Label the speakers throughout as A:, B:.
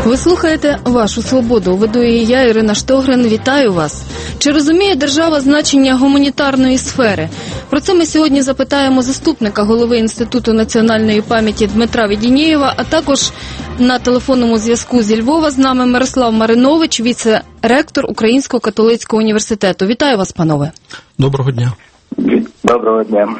A: Ви слухаєте «Вашу свободу». Веду її я, Ірина Штогрин. Вітаю вас. Чи розуміє держава значення гуманітарної сфери? Про це ми сьогодні запитаємо заступника голови Інституту національної пам'яті Дмитра Ведінєєва, а також на телефонному зв'язку зі Львова з нами Мирослав Маринович, віце-ректор Українського католицького університету. Вітаю вас, панове.
B: Доброго дня.
C: Доброго дня.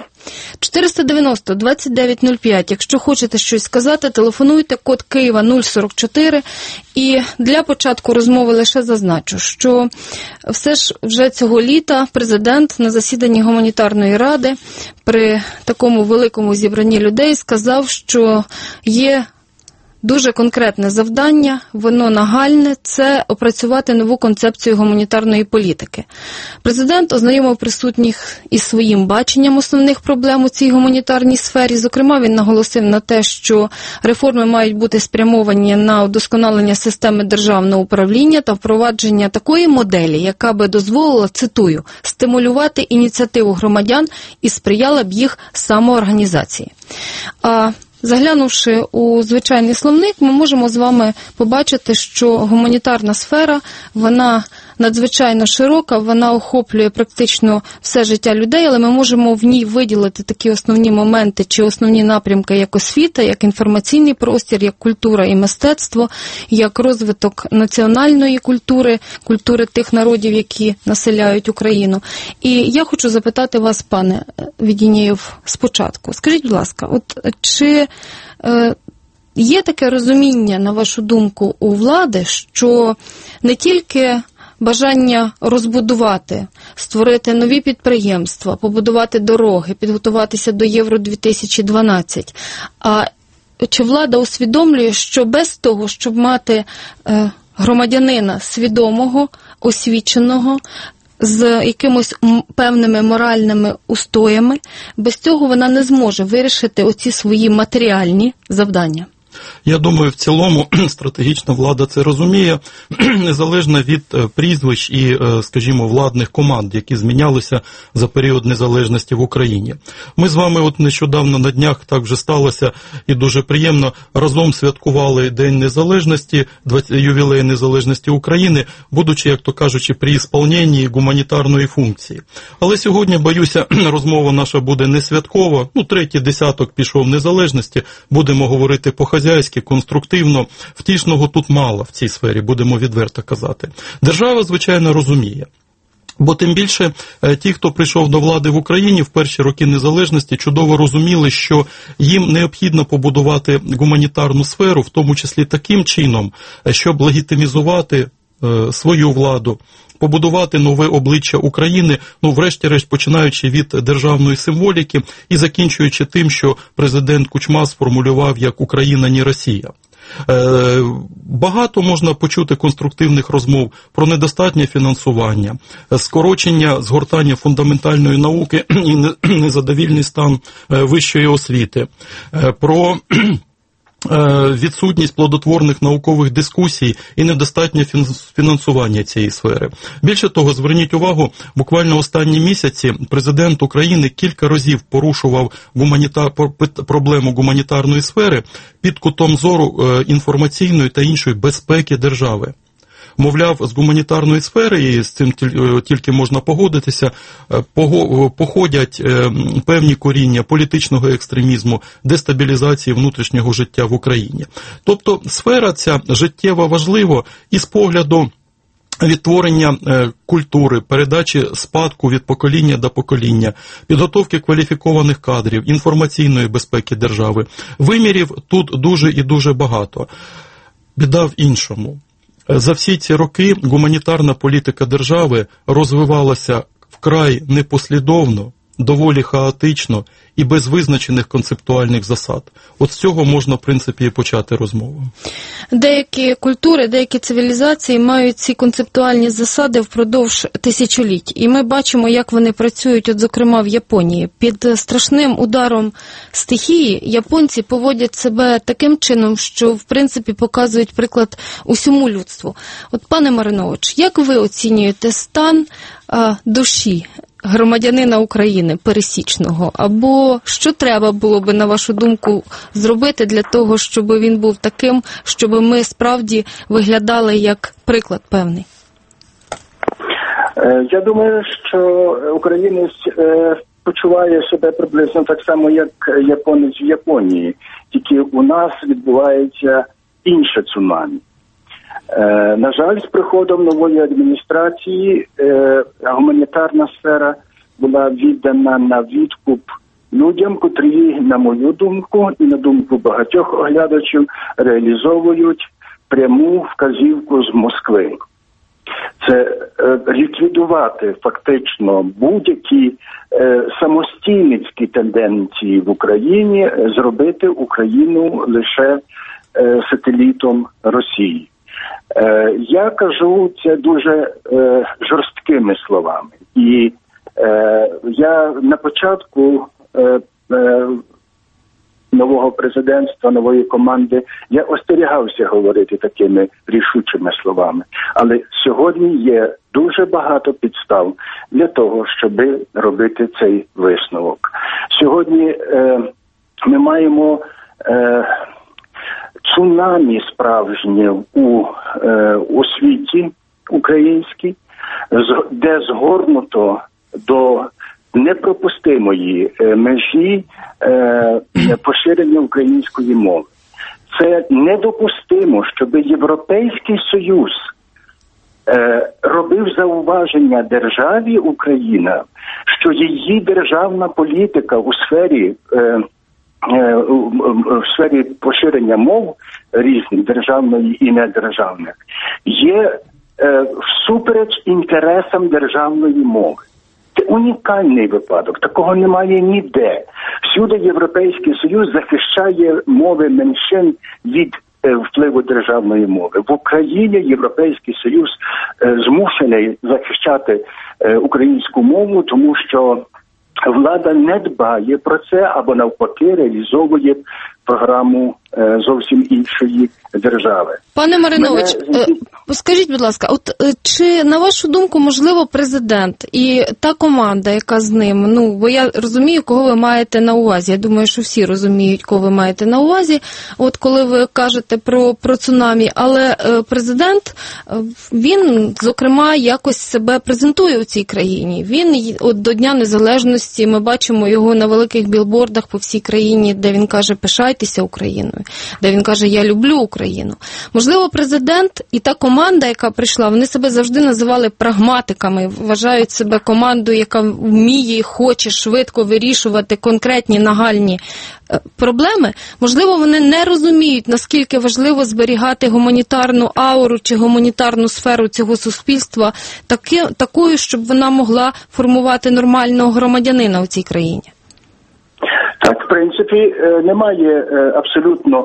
A: 490-2905. Якщо хочете щось сказати, телефонуйте, код Києва 044. І для початку розмови лише зазначу, що все ж вже цього літа президент на засіданні Гуманітарної ради при такому великому зібранні людей сказав, що є дуже конкретне завдання, воно нагальне – це опрацювати нову концепцію гуманітарної політики. Президент ознайомив присутніх із своїм баченням основних проблем у цій гуманітарній сфері. Зокрема, він наголосив на те, що реформи мають бути спрямовані на удосконалення системи державного управління та впровадження такої моделі, яка би дозволила, цитую, стимулювати ініціативу громадян і сприяла б їх самоорганізації. Заглянувши у звичайний словник, ми можемо з вами побачити, що гуманітарна сфера, вона надзвичайно широка, вона охоплює практично все життя людей, але ми можемо в ній виділити такі основні моменти чи основні напрямки, як освіта, як інформаційний простір, як культура і мистецтво, як розвиток національної культури, культури тих народів, які населяють Україну. І я хочу запитати вас, пане Ведінєєв, спочатку. Скажіть, будь ласка, чи є таке розуміння, на вашу думку, у влади, що не тільки бажання розбудувати, створити нові підприємства, побудувати дороги, підготуватися до Євро-2012, а чи влада усвідомлює, що без того, щоб мати громадянина свідомого, освіченого, з якимось певними моральними устоями, без цього вона не зможе вирішити оці свої матеріальні завдання?
B: Я думаю, в цілому стратегічна влада це розуміє, незалежно від прізвищ і, скажімо, владних команд, які змінялися за період незалежності в Україні. Ми з вами нещодавно на днях, так вже сталося, і дуже приємно, разом святкували День Незалежності, ювілей Незалежності України, будучи, як то кажучи, при ісполненні гуманітарної функції. Але сьогодні, боюся, розмова наша буде не святкова, третій десяток пішов незалежності, будемо говорити по-хазяйськи, конструктивно, втішного тут мало в цій сфері, будемо відверто казати. Держава, звичайно, розуміє. Бо тим більше ті, хто прийшов до влади в Україні в перші роки незалежності, чудово розуміли, що їм необхідно побудувати гуманітарну сферу, в тому числі таким чином, щоб легітимізувати свою владу, побудувати нове обличчя України, врешті-решт, починаючи від державної символіки і закінчуючи тим, що президент Кучма сформулював як «Україна, не Росія». Багато можна почути конструктивних розмов про недостатнє фінансування, скорочення, згортання фундаментальної науки і незадовільний стан вищої освіти, про відсутність плодотворних наукових дискусій і недостатнє фінансування цієї сфери. Більше того, зверніть увагу, буквально останні місяці президент України кілька разів порушував проблему гуманітарної сфери під кутом зору інформаційної та іншої безпеки держави. Мовляв, з гуманітарної сфери, і з цим тільки можна погодитися, походять певні коріння політичного екстремізму, дестабілізації внутрішнього життя в Україні. Тобто сфера ця життєво важлива і з погляду відтворення культури, передачі спадку від покоління до покоління, підготовки кваліфікованих кадрів, інформаційної безпеки держави. Вимірів тут дуже і дуже багато. Біда в іншому. За всі ці роки гуманітарна політика держави розвивалася вкрай непослідовно, доволі хаотично і без визначених концептуальних засад. От з цього можна, в принципі, і почати розмову.
A: Деякі культури, деякі цивілізації мають ці концептуальні засади впродовж тисячоліть. І ми бачимо, як вони працюють, зокрема, в Японії. Під страшним ударом стихії японці поводять себе таким чином, що, в принципі, показують приклад усьому людству. От, пане Маринович, як ви оцінюєте стан душі громадянина України пересічного? Або що треба було би, на вашу думку, зробити для того, щоб він був таким, щоб ми справді виглядали як приклад певний?
C: Я думаю, що українець почуває себе приблизно так само, як японець в Японії. Тільки у нас відбувається інше цунамі. На жаль, з приходом нової адміністрації гуманітарна сфера була віддана на відкуп людям, котрі, на мою думку, і на думку багатьох оглядачів, реалізовують пряму вказівку з Москви. Це ліквідувати фактично будь-які самостійницькі тенденції в Україні, зробити Україну лише сателітом Росії. Я кажу це дуже жорсткими словами. І я на початку нового президентства, нової команди, я остерігався говорити такими рішучими словами. Але сьогодні є дуже багато підстав для того, щоб робити цей висновок. Сьогодні ми маємо цунамі справжнє у світі українській, де згорнуто до непропустимої межі поширення української мови. Це недопустимо, щоб Європейський Союз робив зауваження державі Україна, що її державна політика у сфері поширення мов різних, державної і недержавних, є всупереч інтересам державної мови. Це унікальний випадок, такого немає ніде. Всюди Європейський Союз захищає мови меншин від впливу державної мови. В Україні Європейський Союз змушений захищати українську мову, тому що влада не дбає про це або навпаки реалізовує програму зовсім іншої держави.
A: Пане Маринович, скажіть, будь ласка, чи, на вашу думку, можливо, президент і та команда, яка з ним, бо я розумію, кого ви маєте на увазі, я думаю, що всі розуміють, кого ви маєте на увазі, коли ви кажете про цунамі, але президент, він, зокрема, якось себе презентує у цій країні. Він до Дня Незалежності, ми бачимо його на великих білбордах по всій країні, де він каже, пишайтеся Україною, де він каже, я люблю Україну. Можливо, президент і та команда, яка прийшла, вони себе завжди називали прагматиками, вважають себе командою, яка вміє і хоче швидко вирішувати конкретні нагальні проблеми. Можливо, вони не розуміють, наскільки важливо зберігати гуманітарну ауру чи гуманітарну сферу цього суспільства такою, щоб вона могла формувати нормального громадянина у цій країні.
C: Так, в принципі, немає абсолютно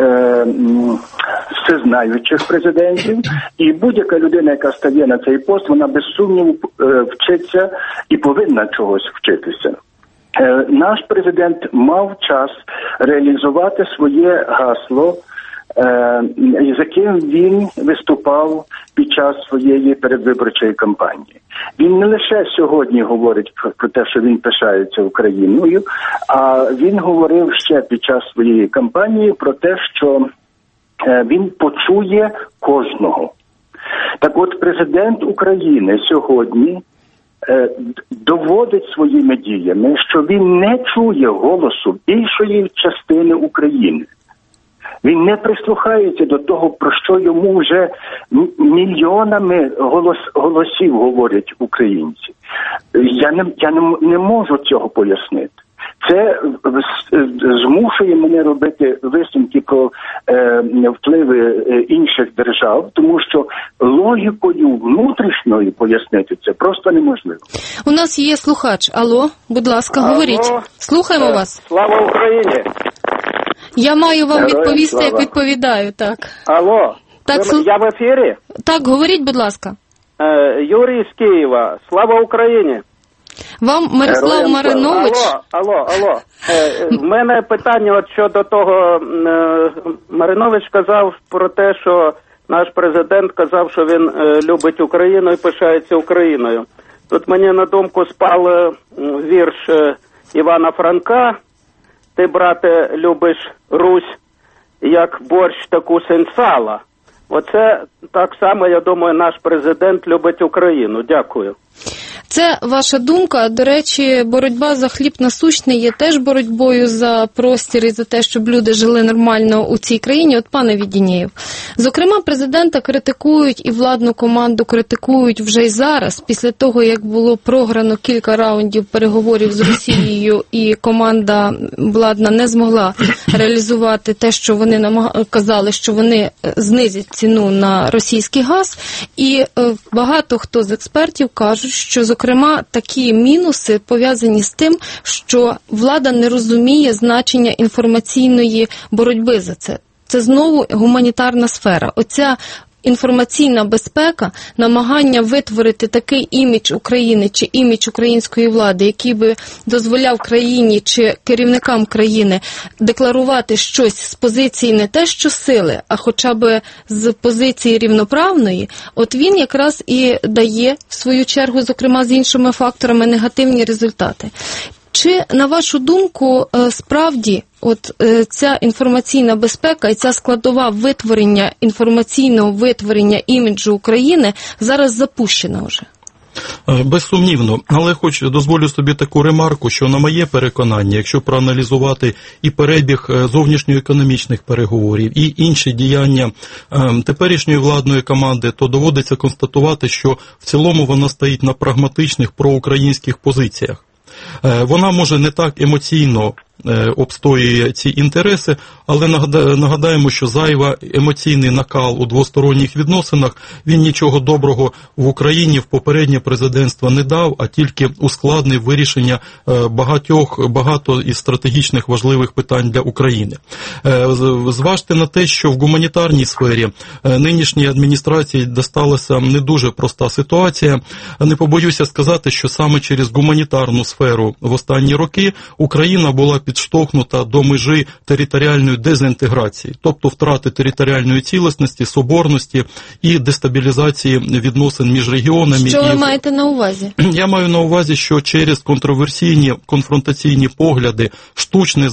C: всезнаючих президентів, і будь-яка людина, яка стає на цей пост, вона без сумніву вчиться і повинна чогось вчитися. Наш президент мав час реалізувати своє гасло, з яким він виступав під час своєї передвиборчої кампанії. Він не лише сьогодні говорить про те, що він пишається Україною, а він говорив ще під час своєї кампанії про те, що він почує кожного. Так от, президент України сьогодні доводить своїми діями, що він не чує голосу більшої частини України. Він не прислухається до того, про що йому вже мільйонами голосів говорять українці. Я не можу цього пояснити. Це змушує мене робити висновки про впливи інших держав, тому що логікою внутрішньої пояснити це просто неможливо.
A: У нас є слухач. Алло, будь ласка, говоріть. Слухаємо вас.
D: Слава Україні!
A: Я маю вам відповісти, як відповідаю, так.
D: Алло,
A: так,
D: я в ефірі?
A: Так, говоріть, будь ласка.
D: Юрій з Києва. Слава Україні!
A: Вам Мирослав Маринович.
D: Алло. В мене питання от щодо того, Маринович казав про те, що наш президент казав, що він любить Україну і пишається Україною. Тут мені на думку спав вірш Івана Франка: «Ти, брате, любиш Русь, як борщ таку синь сала». Оце так само, я думаю, наш президент любить Україну. Дякую.
A: Це ваша думка. До речі, боротьба за хліб насущний є теж боротьбою за простір і за те, щоб люди жили нормально у цій країні. От, пане Веденєєв, зокрема, президента критикують і владну команду критикують вже й зараз, після того, як було програно кілька раундів переговорів з Росією, і команда владна не змогла реалізувати те, що вони казали, що вони знизять ціну на російський газ. І багато хто з експертів кажуть, що, зокрема, такі мінуси пов'язані з тим, що влада не розуміє значення інформаційної боротьби за це. Це знову гуманітарна сфера. Оця інформаційна безпека, намагання витворити такий імідж України чи імідж української влади, який би дозволяв країні чи керівникам країни декларувати щось з позиції не те що сили, а хоча б з позиції рівноправної, от він якраз і дає, в свою чергу, зокрема з іншими факторами, негативні результати. Чи, на вашу думку, справді ця інформаційна безпека і ця складова витворення, інформаційного витворення іміджу України зараз запущена вже?
B: Безсумнівно, але дозволю собі таку ремарку, що на моє переконання, якщо проаналізувати і перебіг зовнішньоекономічних переговорів, і інші діяння теперішньої владної команди, то доводиться констатувати, що в цілому вона стоїть на прагматичних проукраїнських позиціях. Вона може не так емоційно обстоює ці інтереси, але нагадаємо, що зайва емоційний накал у двосторонніх відносинах, він нічого доброго в Україні в попереднє президентство не дав, а тільки ускладнив вирішення багато із стратегічних важливих питань для України. Зважте на те, що в гуманітарній сфері нинішній адміністрації досталася не дуже проста ситуація. Не побоюся сказати, що саме через гуманітарну сферу в останні роки Україна була підштовхнута до межі територіальної дезінтеграції, тобто втрати територіальної цілісності, соборності і дестабілізації відносин між регіонами.
A: Що ви маєте на увазі?
B: Я маю на увазі, що через контроверсійні, конфронтаційні погляди, штучне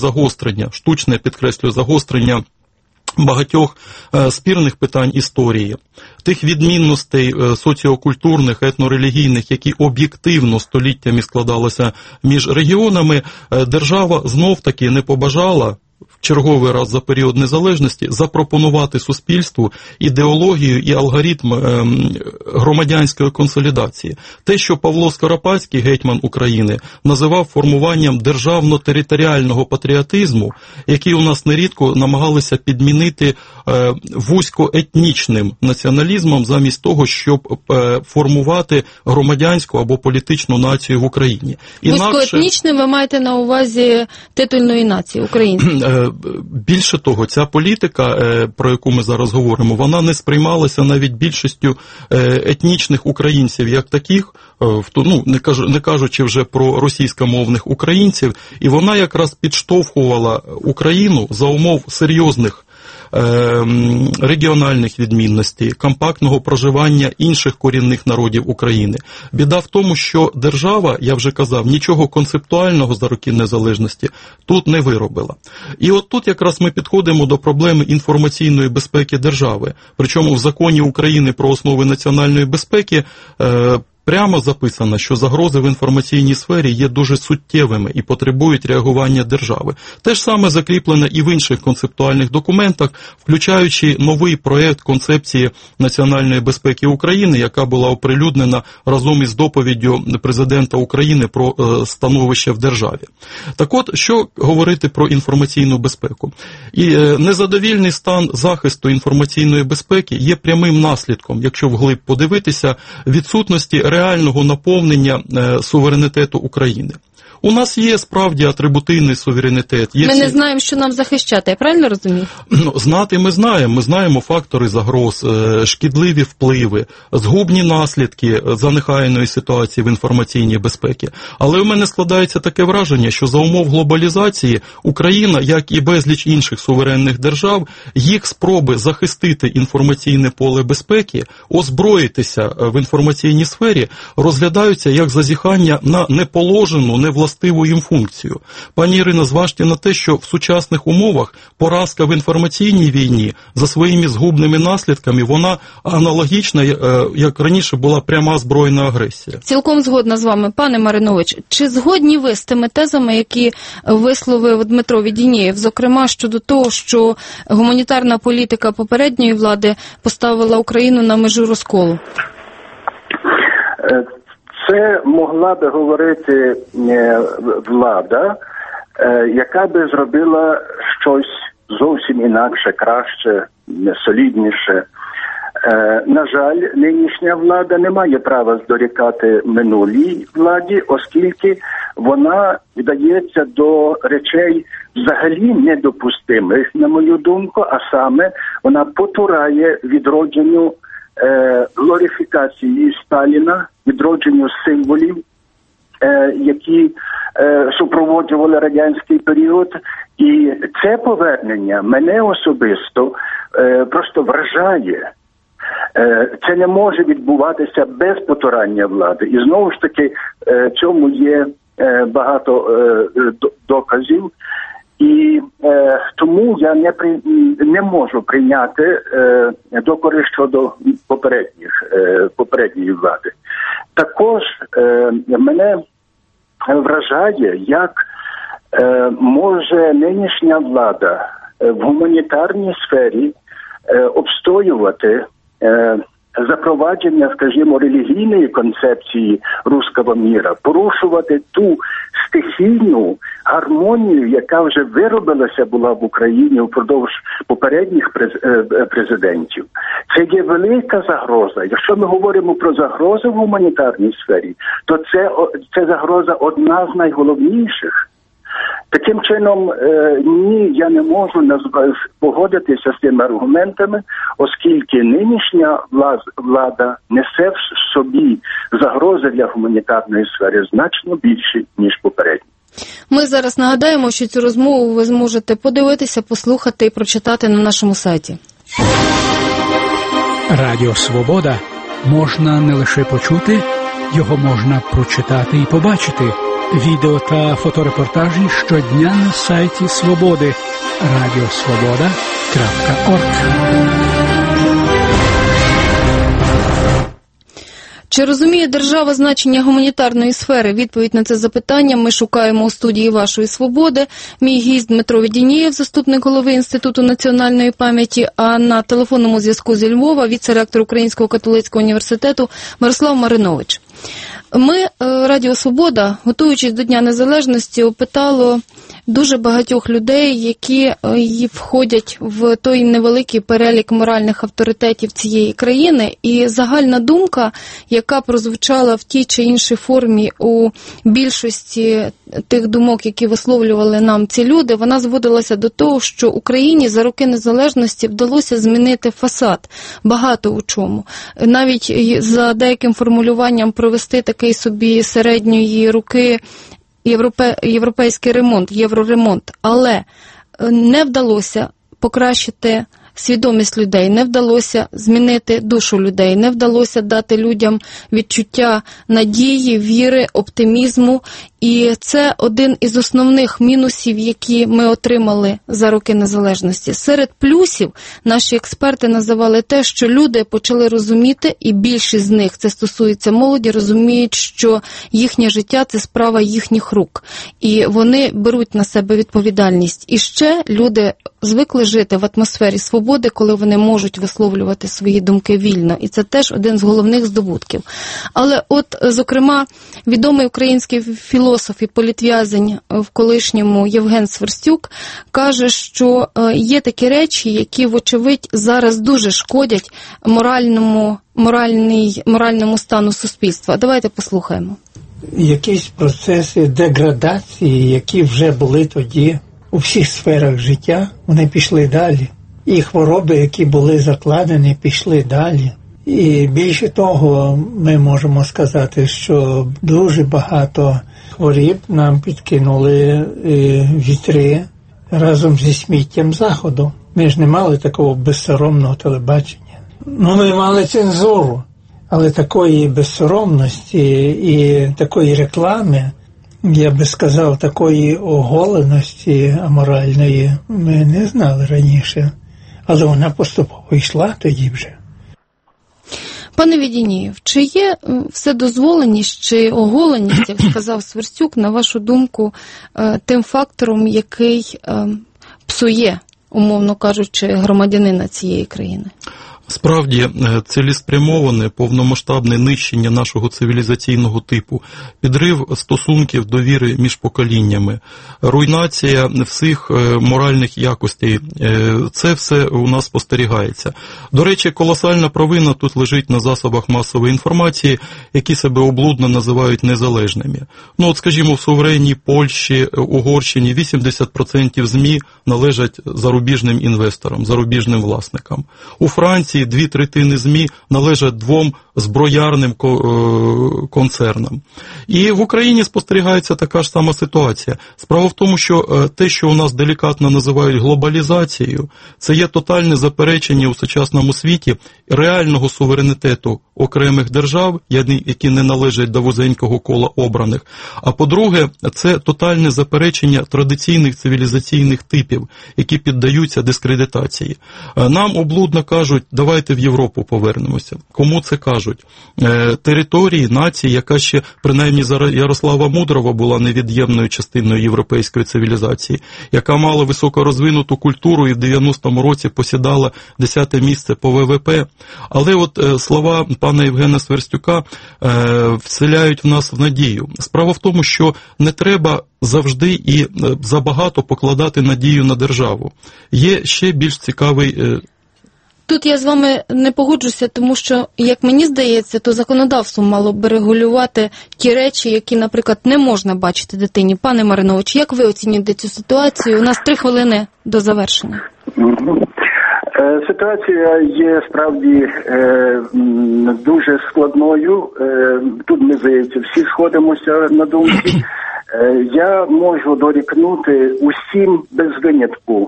B: загострення багатьох спірних питань історії, тих відмінностей соціокультурних, етнорелігійних, які об'єктивно століттями складалися між регіонами, держава знов-таки не побажала в черговий раз за період незалежності запропонувати суспільству ідеологію і алгоритм громадянської консолідації. Те, що Павло Скоропадський, гетьман України, називав формуванням державно-територіального патріотизму, який у нас нерідко намагалися підмінити вузькоетнічним націоналізмом замість того, щоб формувати громадянську або політичну націю в Україні.
A: Вузькоетнічним ви маєте на увазі титульної нації української?
B: Більше того, ця політика, про яку ми зараз говоримо, вона не сприймалася навіть більшістю етнічних українців як таких, не кажучи вже про російськомовних українців, і вона якраз підштовхувала Україну за умов серйозних регіональних відмінностей, компактного проживання інших корінних народів України. Біда в тому, що держава, я вже казав, нічого концептуального за роки незалежності тут не виробила. І от тут якраз ми підходимо до проблеми інформаційної безпеки держави. Причому в законі України про основи національної безпеки прямо записано, що загрози в інформаційній сфері є дуже суттєвими і потребують реагування держави. Те ж саме закріплене і в інших концептуальних документах, включаючи новий проєкт концепції національної безпеки України, яка була оприлюднена разом із доповіддю президента України про становище в державі. Так от, що говорити про інформаційну безпеку? І незадовільний стан захисту інформаційної безпеки є прямим наслідком, якщо вглиб подивитися, відсутності реального наповнення суверенітету України. У нас є справді атрибутивний суверенітет.
A: Ми не знаємо, що нам захищати, я правильно розумію?
B: Знати ми знаємо. Ми знаємо фактори загроз, шкідливі впливи, згубні наслідки занехаяної ситуації в інформаційній безпеці. Але у мене складається таке враження, що за умов глобалізації Україна, як і безліч інших суверенних держав, їх спроби захистити інформаційне поле безпеки, озброїтися в інформаційній сфері, розглядаються як зазіхання на неположену, невластиву їм функцію. Пані Ірино, зважте на те, що в сучасних умовах поразка в інформаційній війні за своїми згубними наслідками, вона аналогічна, як раніше була пряма збройна агресія.
A: Цілком згодна з вами, пане Маринович. Чи згодні ви з тими тезами, які висловив Дмитро Відінєєв, зокрема щодо того, що гуманітарна політика попередньої влади поставила Україну на межу розколу?
C: Це могла би говорити влада, яка би зробила щось зовсім інакше, краще, солідніше. На жаль, нинішня влада не має права здорікати минулій владі, оскільки вона вдається до речей взагалі недопустимих, на мою думку, а саме вона потурає відродженню глорифікації Сталіна, відродженню символів, які супроводжували радянський період. І це повернення мене особисто просто вражає. Це не може відбуватися без потурання влади. І знову ж таки, цьому є багато доказів. І тому я не можу прийняти докори щодо попередньої влади. Також мене вражає, як може нинішня влада в гуманітарній сфері обстоювати запровадження, скажімо, релігійної концепції руського міра, порушувати ту стихійну гармонію, яка вже виробилася була в Україні впродовж попередніх президентів. Це є велика загроза. Якщо ми говоримо про загрози в гуманітарній сфері, то це загроза одна з найголовніших. Таким чином, ні, я не можу погодитися з цими аргументами, оскільки нинішня влада несе в собі загрози для гуманітарної сфери значно більші, ніж попередні.
A: Ми зараз нагадаємо, що цю розмову ви зможете подивитися, послухати і прочитати на нашому сайті.
E: Радіо «Свобода» можна не лише почути, його можна прочитати і побачити. Відео та фоторепортажі щодня на сайті «Свободи» radiosvoboda.org.
A: Чи розуміє держава значення гуманітарної сфери? Відповідь на це запитання ми шукаємо у студії вашої «Свободи». Мій гість Дмитро Відінєєв, заступник голови Інституту національної пам'яті, а на телефонному зв'язку зі Львова віце-ректор Українського католицького університету Мирослав Маринович. Ми, Радіо «Свобода», готуючись до Дня Незалежності, опитало дуже багатьох людей, які входять в той невеликий перелік моральних авторитетів цієї країни. І загальна думка, яка прозвучала в тій чи іншій формі у більшості тих думок, які висловлювали нам ці люди, вона зводилася до того, що Україні за роки незалежності вдалося змінити фасад багато у чому. Навіть за деяким формулюванням провести такий собі середньої руки європейський ремонт, євроремонт, але не вдалося покращити свідомість людей, не вдалося змінити душу людей, не вдалося дати людям відчуття надії, віри, оптимізму. І це один із основних мінусів, які ми отримали за роки незалежності. Серед плюсів наші експерти називали те, що люди почали розуміти, і більшість з них, це стосується молоді, розуміють, що їхнє життя – це справа їхніх рук. І вони беруть на себе відповідальність. І ще люди звикли жити в атмосфері свободи, коли вони можуть висловлювати свої думки вільно. І це теж один з головних здобутків. Але от, зокрема, відомий український філософ і політв'язень в колишньому Євген Сверстюк каже, що є такі речі, які, вочевидь, зараз дуже шкодять моральному стану суспільства. Давайте послухаємо.
F: якісь процеси деградації, які вже були тоді у всіх сферах життя, вони пішли далі. І хвороби, які були закладені, пішли далі. І більше того, ми можемо сказати, що дуже багато хворіб нам підкинули вітри разом зі сміттям Заходу. Ми ж не мали такого безсоромного телебачення. Ми мали цензуру, але такої безсоромності і такої реклами, я би сказав, такої оголеності аморальної ми не знали раніше. Але вона поступово йшла тоді вже.
A: Пане Веденєєв, чи є вседозволеність чи оголеність, як сказав Сверстюк, на вашу думку, тим фактором, який псує, умовно кажучи, громадянина цієї країни?
B: Справді, цілеспрямоване, повномасштабне нищення нашого цивілізаційного типу, підрив стосунків довіри між поколіннями, руйнація всіх моральних якостей, це все у нас спостерігається. До речі, колосальна провина тут лежить на засобах масової інформації, які себе облудно називають незалежними. Скажімо, в суверенній Польщі, Угорщині 80% ЗМІ належать зарубіжним інвесторам, зарубіжним власникам. У Франції 2/3 ЗМІ належать 2 зброярним концернам. І в Україні спостерігається така ж сама ситуація. Справа в тому, що те, що у нас делікатно називають глобалізацією, це є тотальне заперечення у сучасному світі реального суверенітету окремих держав, які не належать до вузенького кола обраних. А по-друге, це тотальне заперечення традиційних цивілізаційних типів, які піддаються дискредитації. Нам облудно кажуть, давайте в Європу повернемося. Кому це кажуть? Території, нації, яка ще, принаймні за Ярослава Мудрого, була невід'ємною частиною європейської цивілізації, яка мала високорозвинуту культуру і в 90-му році посідала 10-те місце по ВВП. Але слова пана Євгена Сверстюка вселяють в нас в надію. Справа в тому, що не треба завжди і забагато покладати надію на державу. Є ще більш цікавий...
A: Тут я з вами не погоджуся, тому що, як мені здається, то законодавство мало б регулювати ті речі, які, наприклад, не можна бачити дитині. Пане Маринович, як ви оцінюєте цю ситуацію? У нас 3 хвилини до завершення.
C: Ситуація є справді дуже складною. Тут, ми, здається, всі сходимося на думці. Я можу дорікнути усім без винятку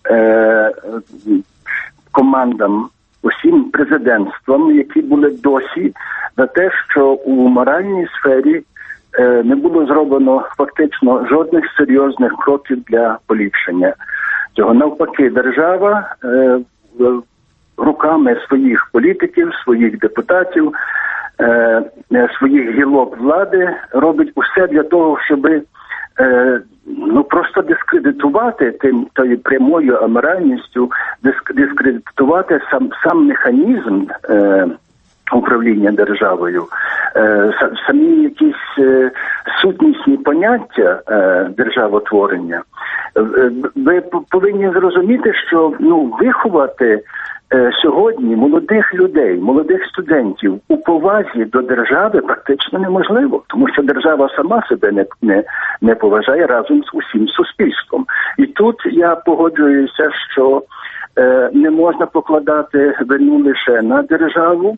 C: командам, усім президентствам, які були досі, за те, що у моральній сфері не було зроблено фактично жодних серйозних кроків для поліпшення цього. Навпаки, держава руками своїх політиків, своїх депутатів, своїх гілок влади робить усе для того, щоб просто дискредитувати тою прямою аморальністю, дискредитувати сам механізм управління державою, самі якісь сутнісні поняття державотворення. Ви повинні зрозуміти, що виховати сьогодні молодих людей, молодих студентів у повазі до держави практично неможливо, тому що держава сама себе не поважає разом з усім суспільством. І тут я погоджуюся, що не можна покладати вину лише на державу.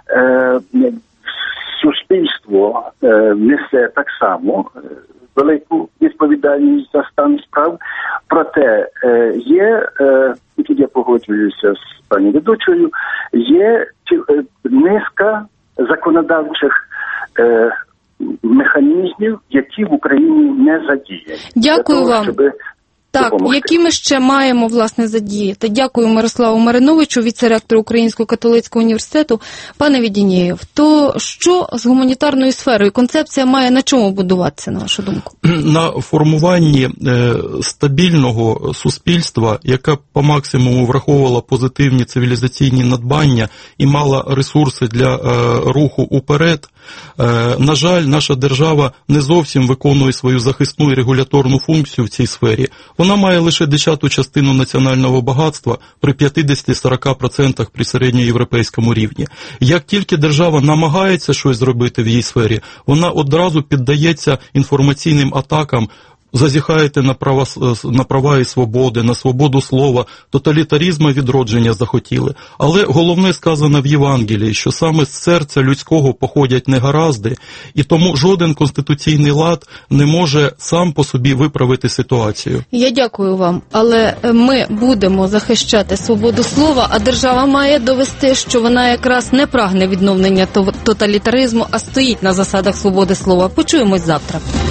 C: Суспільство несе так само велику відповідальність за стан справ. Проте є, і тут я погоджуюся з пані ведучою, є низка законодавчих механізмів, які в Україні не задіяні.
A: Дякую вам. Так, які ми ще маємо, власне, задіяти. Дякую Мирославу Мариновичу, віце-ректору Українського католицького університету. Пане Веденєєв, то що з гуманітарною сферою? Концепція має на чому будуватися, на вашу думку?
B: На формуванні стабільного суспільства, яке по максимуму враховувало позитивні цивілізаційні надбання і мала ресурси для руху уперед, На жаль, наша держава не зовсім виконує свою захисну і регуляторну функцію в цій сфері. Вона має лише 10-ту частину національного багатства при 50-40% при середньоєвропейському рівні. Як тільки держава намагається щось зробити в її сфері, вона одразу піддається інформаційним атакам. Зазіхаєте на права і свободи, на свободу слова, тоталітаризму відродження захотіли. Але головне сказано в Євангелії, що саме з серця людського походять негаразди, і тому жоден конституційний лад не може сам по собі виправити ситуацію.
A: Я дякую вам, але ми будемо захищати свободу слова, а держава має довести, що вона якраз не прагне відновлення тоталітаризму, а стоїть на засадах свободи слова. Почуємось завтра.